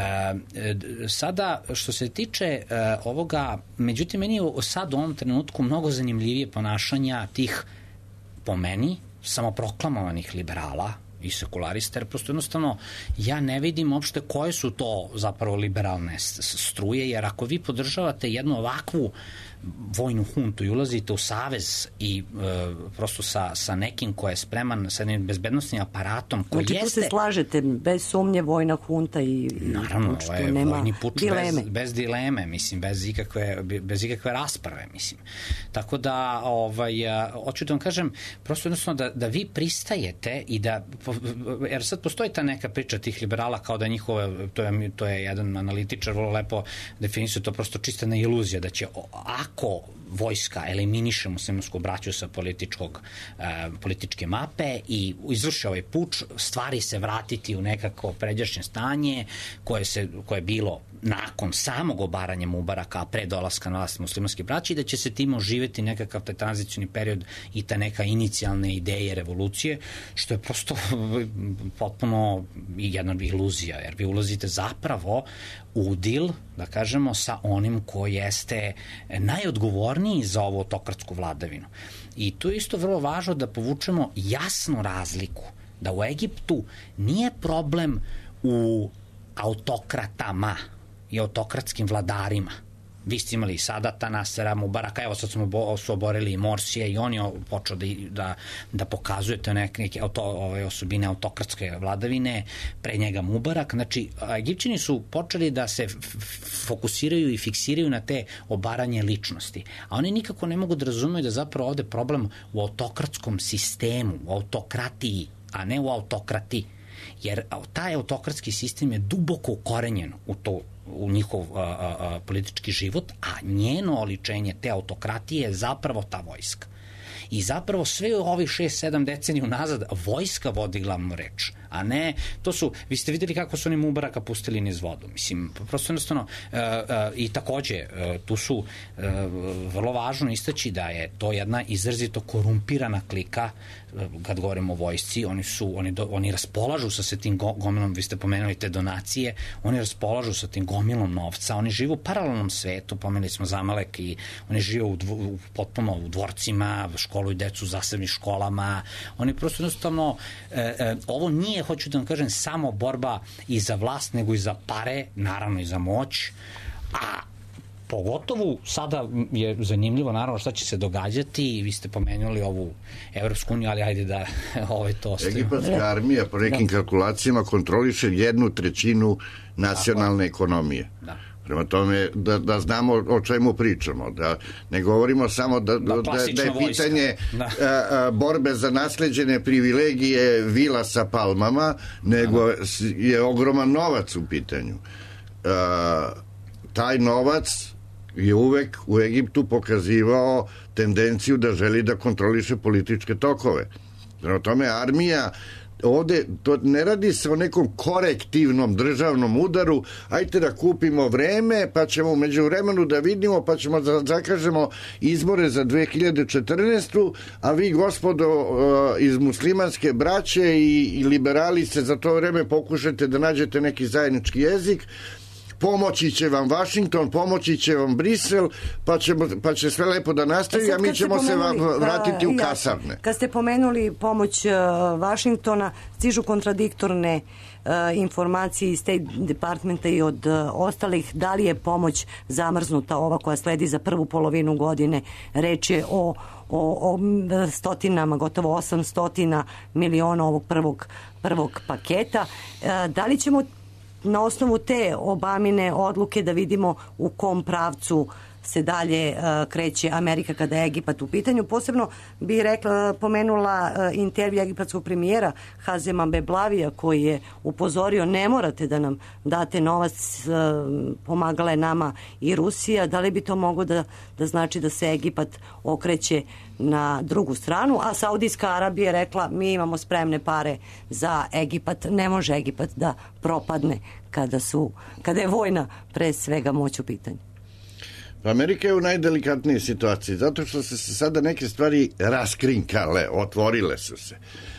Sada, što se tiče ovoga, međutim, meni je sad u ovom trenutku mnogo zanimljivije ponašanja tih, po meni, samoproklamovanih liberala i sekularista, jer prosto jednostavno ja ne vidim uopšte koje su to zapravo liberalne struje, jer ako vi podržavate jednu ovakvu vojnu huntu i ulazite u savez i e, prosto sa, sa nekim ko je spreman, sa jednim bezbednostnim aparatom koji znači, jeste... Znači tu se slažete, bez sumnje vojna hunta i... Naravno, puč, ovo je nema vojni puč dileme. Bez, bez dileme, mislim, bez ikakve, bez ikakve rasprave, mislim. Tako da, ovaj, hoću da vam kažem, prosto jednostavno da, da vi pristajete i da, jer sad postoji ta neka priča tih liberala kao da njihove, to je, to je jedan analitičar vrlo lepo definisao, to prosto čista na iluzija, da će ako vojska eliminiše muslimansku braću sa političkog, e, političke mape i izvrši ovaj puč, stvari se vratiti u nekako pređašnje stanje koje, se, koje je bilo nakon samog obaranja Mubaraka, a pre dolaska na vlast muslimanske braće, i da će se tim oživeti nekakav taj tranzicioni period i ta neka inicijalne ideje revolucije, što je prosto potpuno jedna iluzija, jer vi ulazite zapravo u dil, da kažemo, sa onim ko jeste najodgovorniji za ovu autokratsku vladavinu. I tu je isto vrlo važno da povučemo jasnu razliku, da u Egiptu nije problem u autokratama i autokratskim vladarima. Vi ste imali Sadata, Nasera, Mubaraka, evo sad smo oborili i Morsije i on je počeo da, da, da pokazujete neke, neke auto, ove osobine autokratske vladavine, pre njega Mubarak. Znači, Egipćani su počeli da se fokusiraju i fiksiraju na te obaranje ličnosti. A oni nikako ne mogu da razumeju da zapravo ovde problem u autokratskom sistemu, u autokratiji, a ne u autokrati. Jer taj autokratski sistem je duboko ukorenjen u to, u njihov a, a, a, politički život, a njeno oličenje te autokratije je zapravo ta vojska. I zapravo sve u ovih šest sedam deceniju nazad vojska vodi glavnu reč, a ne, to su, vi ste videli kako su oni Mubaraka pustili niz vodu, mislim, prosto jednostavno, uh, uh, i takođe, uh, tu su uh, vrlo važno istaći da je to jedna izrazito korumpirana klika, uh, kad govorimo o vojsci, oni su, oni, do, oni raspolažu sa se tim gomilom, vi ste pomenuli te donacije, oni raspolažu sa tim gomilom novca, oni žive u paralelnom svetu, pomenuli smo Zamalek i oni žive u, dvo, u potpuno u dvorcima, školuju decu u zasebnim školama, oni prosto jednostavno, e, e, ovo nije, hoću da vam kažem, samo borba i za vlast, nego i za pare, naravno i za moć, a pogotovo sada je zanimljivo naravno šta će se događati, vi ste pomenuli ovu Evropsku uniju, ali ajde da ovaj to ostaje. Egipatska armija po nekim da. kalkulacijama kontroliše jednu trećinu nacionalne ekonomije. Da. Prema tome, da, da znamo o čemu pričamo, da ne govorimo samo da, da, da, da je pitanje da. A, a, borbe za nasleđene privilegije vila sa palmama, nego Aha. je ogroman novac u pitanju. A, taj novac je uvek u Egiptu pokazivao tendenciju da želi da kontroliše političke tokove. Prema tome, armija ovde to ne radi se o nekom korektivnom državnom udaru, ajte da kupimo vreme, pa ćemo među vremenu da vidimo, pa ćemo da zakažemo izbore za dve hiljade četrnaestu. a vi, gospodo, iz muslimanske braće i, i liberali se za to vreme pokušate da nađete neki zajednički jezik, pomoći će vam Vašington, pomoći će vam Brisel, pa, ćemo, pa će sve lepo da nastavi, a mi ćemo se vam vratiti u kasarne. Kad ste pomenuli pomoć uh, Vašingtona, stižu kontradiktorne uh, informacije iz State Departmenta i od uh, ostalih, da li je pomoć zamrznuta ova koja sledi za prvu polovinu godine, reč je o, o, o stotinama, gotovo osamstotina miliona ovog prvog, prvog paketa. Uh, da li ćemo na osnovu te Obamine odluke da vidimo u kom pravcu se dalje uh, kreće Amerika kada je Egipat u pitanju. Posebno bih rekla, pomenula uh, intervju egipatskog premijera Hazema Beblavija koji je upozorio ne morate da nam date novac, uh, pomagala je nama i Rusija. Da li bi to moglo da, da znači da se Egipat okreće na drugu stranu, a Saudijska Arabija je rekla mi imamo spremne pare za Egipat, ne može Egipat da propadne kada, su, kada je vojna pre svega moć u pitanju. Amerika je u najdelikatnijoj situaciji, zato što su se sada neke stvari raskrinkale, otvorile su se.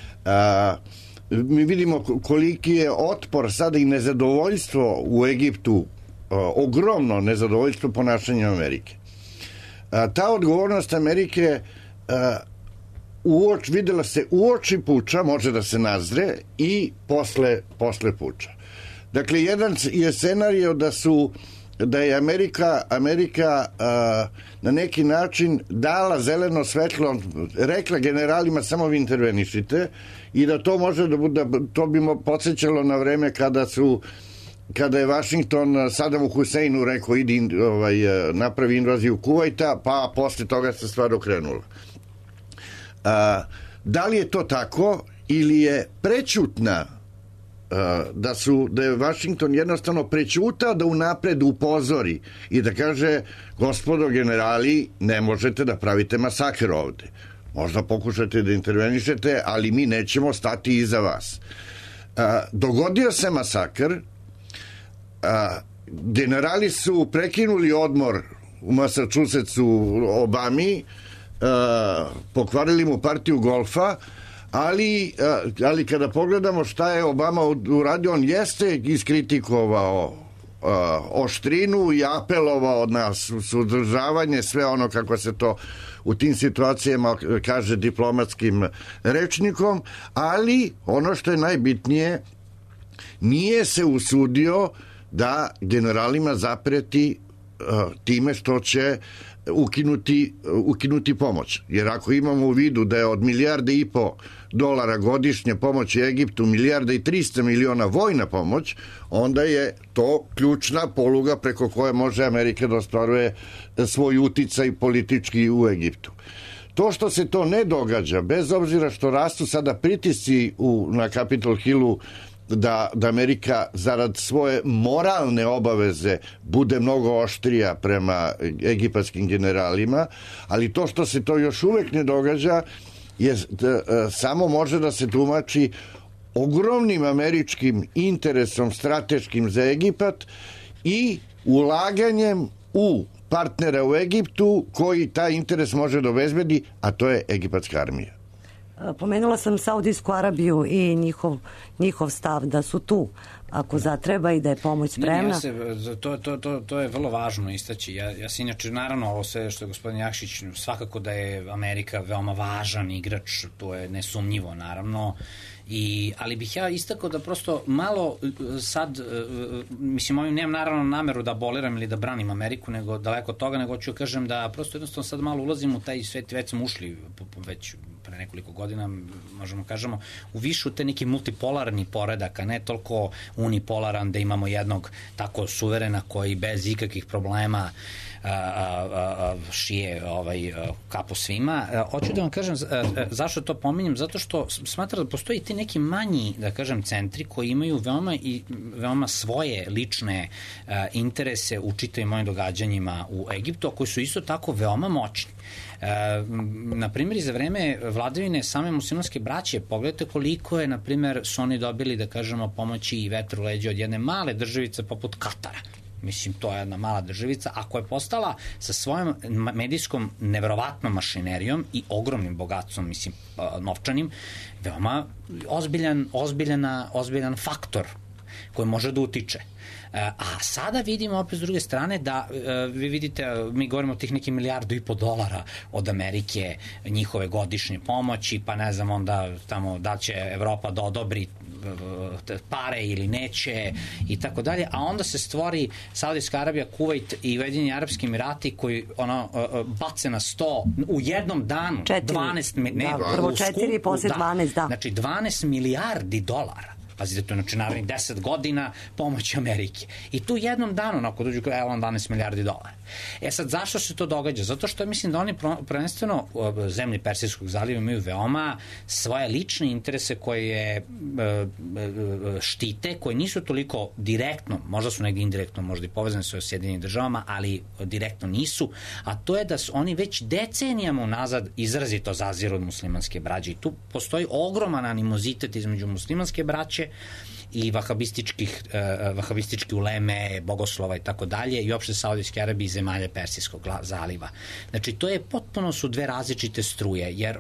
A, mi vidimo koliki je otpor sada i nezadovoljstvo u Egiptu, a, ogromno nezadovoljstvo ponašanjem Amerike. A, ta odgovornost Amerike a, uoč, videla se uoči puča, može da se nazre, i posle, posle puča. Dakle, jedan je scenario da su da je Amerika, Amerika a, na neki način dala zeleno svetlo, rekla generalima samo vi intervenišite, i da to može da bude, to bi podsjećalo na vreme kada su kada je Vašington Sadamu Huseinu rekao idi ovaj, napravi invaziju Kuvajta, pa posle toga se stvar okrenula. A, da li je to tako ili je prećutna da su da je Vašington jednostavno prećutao da unapred upozori i da kaže, gospodo generali, ne možete da pravite masakr ovde. Možda pokušate da intervenišete, ali mi nećemo stati iza vas. Dogodio se masakr, generali su prekinuli odmor u Massachusettsu Obami, pokvarili mu partiju golfa, ali, ali kada pogledamo šta je Obama uradio, on jeste iskritikovao oštrinu i apelovao na sudržavanje, sve ono kako se to u tim situacijama kaže diplomatskim rečnikom, ali ono što je najbitnije, nije se usudio da generalima zapreti time što će ukinuti, ukinuti pomoć. Jer ako imamo u vidu da je od milijarde i po dolara godišnje pomoći Egiptu milijarda i trista miliona vojna pomoć, onda je to ključna poluga preko koje može Amerika da ostvaruje svoj uticaj politički u Egiptu. To što se to ne događa, bez obzira što rastu sada pritisci u, na Capitol Hillu da, da Amerika zarad svoje moralne obaveze bude mnogo oštrija prema egipatskim generalima, ali to što se to još uvek ne događa je, da, samo može da se tumači ogromnim američkim interesom strateškim za Egipat i ulaganjem u partnera u Egiptu koji taj interes može da obezbedi, a to je egipatska armija. Pomenula sam Saudijsku Arabiju i njihov, njihov stav da su tu ako zatreba i da je pomoć spremna. Ne, ja se, to, to, to, to je vrlo važno istaći. Ja, ja se inače, naravno, ovo sve što je gospodin Jakšić, svakako da je Amerika veoma važan igrač, to je nesumnjivo, naravno. I, ali bih ja istakao da prosto malo sad, mislim, ovim nemam naravno nameru da aboliram ili da branim Ameriku, nego daleko od toga, nego ću kažem da prosto jednostavno sad malo ulazim u taj svet, već smo ušli već pre nekoliko godina, možemo kažemo, u višu te neki multipolarni poredak, a ne toliko unipolaran da imamo jednog tako suverena koji bez ikakvih problema a, a, a, šije ovaj, kapu svima. A, hoću da vam kažem a, a, zašto to pominjem, zato što smatram da postoji ti neki manji, da kažem, centri koji imaju veoma, i, veoma svoje lične a, interese u čitavim mojim događanjima u Egiptu, koji su isto tako veoma moćni. E, na primjer, za vreme vladavine same muslimanske braće, pogledajte koliko je, na primjer, su oni dobili, da kažemo, pomoći i vetru leđa od jedne male državice poput Katara. Mislim, to je jedna mala državica, a koja je postala sa svojom medijskom neverovatnom mašinerijom i ogromnim bogatstvom, mislim, novčanim, veoma ozbiljan, ozbiljana, ozbiljan faktor koji može da utiče. A sada vidimo opet s druge strane da vi vidite, mi govorimo o tih neki milijardu i po dolara od Amerike, njihove godišnje pomoći, pa ne znam onda tamo da će Evropa da odobri pare ili neće i tako dalje, a onda se stvori Saudijska Arabija, Kuvajt i Ujedinjeni Arapski Emirati koji ono bace na sto u jednom danu četiri. dvanaest ne, da, prvo četiri, posle dvanaest, da. Znači dvanaest milijardi dolara. Pazite, to je znači naravno deset godina pomoći Amerike. I tu jednom danu, ako dođu, evo vam dvanaest milijardi dolara. E sad, zašto se to događa? Zato što mislim da oni prvenstveno zemlje Persijskog zaliva imaju veoma svoje lične interese koje štite, koje nisu toliko direktno, možda su negdje indirektno, možda i povezane sa Sjedinjenim državama, ali direktno nisu, a to je da su oni već decenijama unazad izrazito zaziru od muslimanske braće. I tu postoji ogroman animozitet između muslimanske braće i vahabističkih, uh, vahabistički uleme, bogoslova i tako dalje, i uopšte Saudijske Arabije i zemalja Persijskog zaliva. Znači, to je potpuno su dve različite struje, jer uh,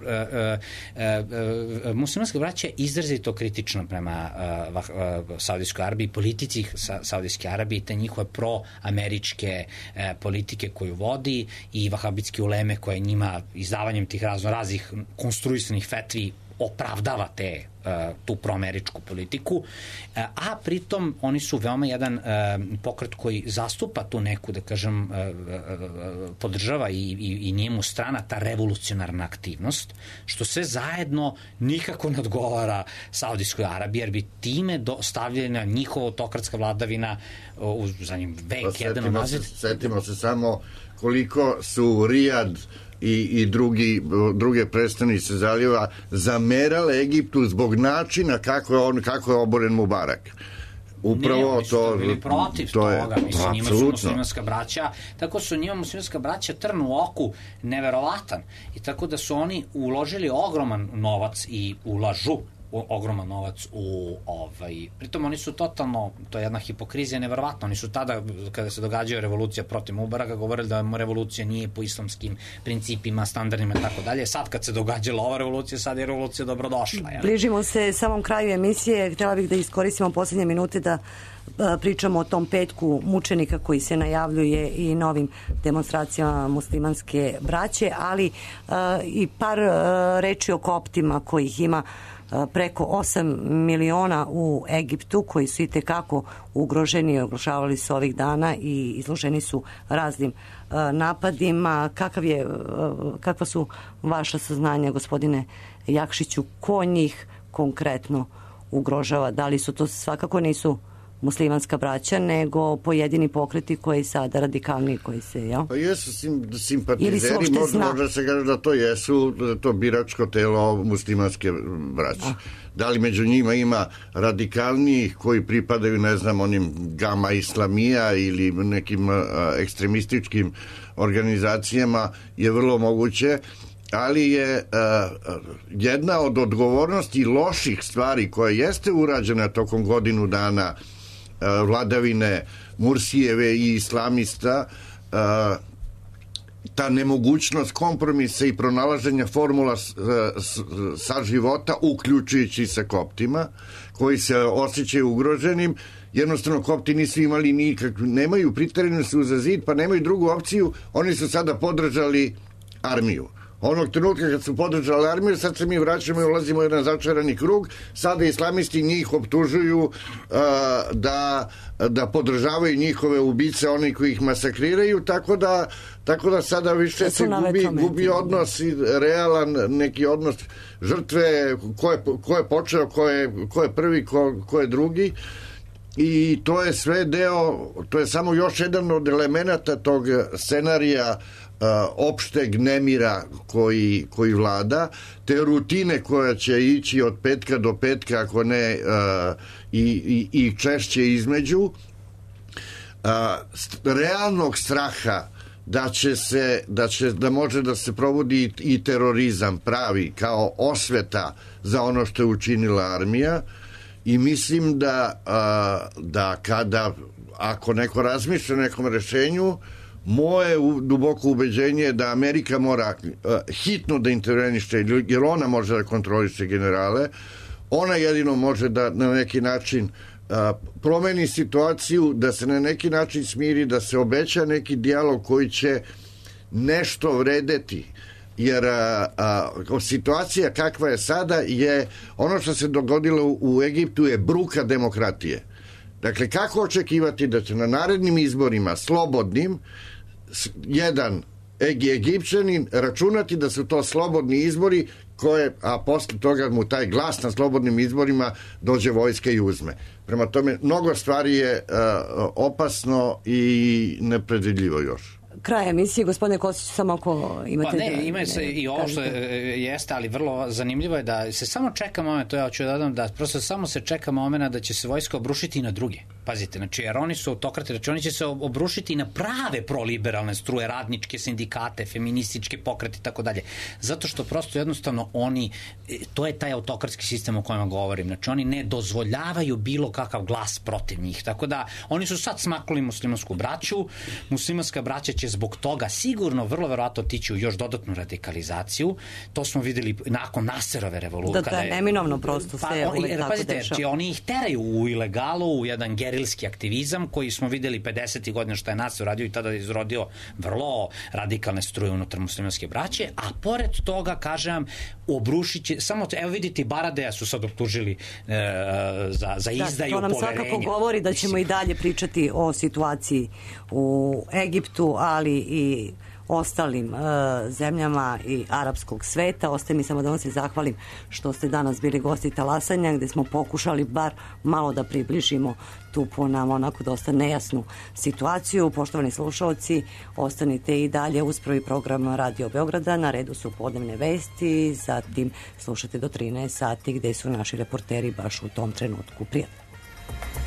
uh, uh, muslimanska braća je izrazito kritična prema uh, uh, Saudijskoj Arabiji, politici sa, Saudijske Arabije, te njihove proameričke uh, politike koju vodi i vahabitski uleme koje njima izdavanjem tih razno raznih konstruisanih fetvi opravdava te, tu proameričku politiku, a pritom oni su veoma jedan pokret koji zastupa tu neku, da kažem, podržava i, i, i njemu strana ta revolucionarna aktivnost, što sve zajedno nikako ne odgovara Saudijskoj Arabiji, jer bi time stavljena njihova autokratska vladavina u zadnjim vek, pa, jedan nazad. Setimo se samo koliko su Rijad i, i drugi, druge predstavnice zaljeva zamerale Egiptu zbog načina kako je, on, kako je oboren Mubarak. Upravo ne, to, bili protiv to je, toga, mislim, njima su muslimanska braća, tako su njima muslimanska braća trn u oku neverovatan i tako da su oni uložili ogroman novac i ulažu ogroman novac u ovaj, pritom oni su totalno, to je jedna hipokrizija neverovatna, oni su tada kada se događaju revolucija protiv Mubaraka govorili da revolucija nije po islamskim principima, standardima i tako dalje, sad kad se događala ova revolucija, sad je revolucija dobrodošla. Jel? Bližimo se samom kraju emisije, htjela bih da iskoristimo poslednje minute da pričamo o tom petku mučenika koji se najavljuje i novim demonstracijama muslimanske braće, ali uh, i par uh, reči o koptima kojih ima preko osam miliona u Egiptu, koji su i tekako ugroženi, oglašavali su ovih dana i izloženi su raznim uh, napadima. Kakav je, uh, kakva su vaša saznanja, gospodine Jakšiću, ko njih konkretno ugrožava? Da li su to, svakako nisu muslimanska braća, nego pojedini pokreti koji sada radikalni, koji se, jel? Pa jesu sim, simpatizeri, možda, možda se kaže da to jesu, da to biračko telo muslimanske braće. A. Da li među njima ima radikalnijih koji pripadaju, ne znam, onim gama islamija ili nekim a, ekstremističkim organizacijama, je vrlo moguće, ali je a, jedna od odgovornosti loših stvari koja jeste urađena tokom godinu dana vladavine Mursijeve i islamista, ta nemogućnost kompromisa i pronalaženja formula sa života, uključujući sa koptima, koji se osjećaju ugroženim. Jednostavno, kopti nisu imali nikakvu, nemaju, priterani su za zid, pa nemaju drugu opciju, oni su sada podržali armiju. Onog trenutka kad su podržali armiju, sad se mi vraćamo i ulazimo u jedan začarani krug, sada islamisti njih optužuju uh, da, da podržavaju njihove ubice, oni koji ih masakriraju, tako da, tako da sada više se gubi, gubi odnos, realan neki odnos žrtve, ko je, ko je počeo, ko je, ko je prvi, ko, ko je drugi. I to je sve deo, to je samo još jedan od elemenata tog scenarija Uh, opšteg nemira koji, koji vlada, te rutine koja će ići od petka do petka, ako ne uh, i, i, i češće između, uh, st- realnog straha da će se, da će, da može da se provodi i, i terorizam pravi kao osveta za ono što je učinila armija, i mislim da, uh, da kada, ako neko razmišlja o nekom rešenju, moje duboko ubeđenje je da Amerika mora uh, hitno da interveniše, jer ona može da kontroliše generale, ona jedino može da na neki način uh, promeni situaciju, da se na neki način smiri, da se obeća neki dijalog koji će nešto vredeti, jer a, a, situacija kakva je sada je ono što se dogodilo u, u Egiptu je bruka demokratije. Dakle, kako očekivati da će na narednim izborima slobodnim jedan Egipćanin računati da su to slobodni izbori koje, a posle toga mu taj glas na slobodnim izborima dođe vojska i uzme. Prema tome, mnogo stvari je uh, opasno i nepredvidljivo još. Kraj emisije, gospodine Kostić, samo ako imate... Pa ne, da, ima se i ovo što je, jeste, ali vrlo zanimljivo je da se samo čeka moment, to ja hoću da dodam, da prosto samo se čeka moment da će se vojska obrušiti na druge. Pazite, znači, jer oni su autokrati, znači oni će se obrušiti na prave proliberalne struje, radničke sindikate, feminističke pokrete i tako dalje. Zato što prosto jednostavno oni, to je taj autokratski sistem o kojem govorim, znači oni ne dozvoljavaju bilo kakav glas protiv njih. Tako da oni su sad smaknuli muslimansku braću, muslimanska braća će zbog toga sigurno vrlo verovatno otići u još dodatnu radikalizaciju. To smo videli nakon Naserove revolucije. Da, da, je neminovno prosto pa, se uvek tako pazite, dešava. Pazite, oni ih teraju u ilegalu, u jedan gerilski aktivizam koji smo videli pedesetih godina što je Naser radio i tada je izrodio vrlo radikalne struje unutar muslimanske braće, a pored toga, kažem, obrušit će, samo, evo vidite, Baradeja su sad optužili e, za, za izdaju poverenja. Da, to nam poverenja. Svakako govori da ćemo i dalje pričati o situaciji u Egiptu, ali i ostalim e, zemljama i arapskog sveta. Ostaje mi samo da vam se zahvalim što ste danas bili gosti Talasanja, gde smo pokušali bar malo da približimo tu po nama onako dosta nejasnu situaciju. Poštovani slušalci, ostanite i dalje uz prvi program Radio Beograda. Na redu su podnevne vesti, zatim slušate do trinaest sati gde su naši reporteri baš u tom trenutku. Prijatno.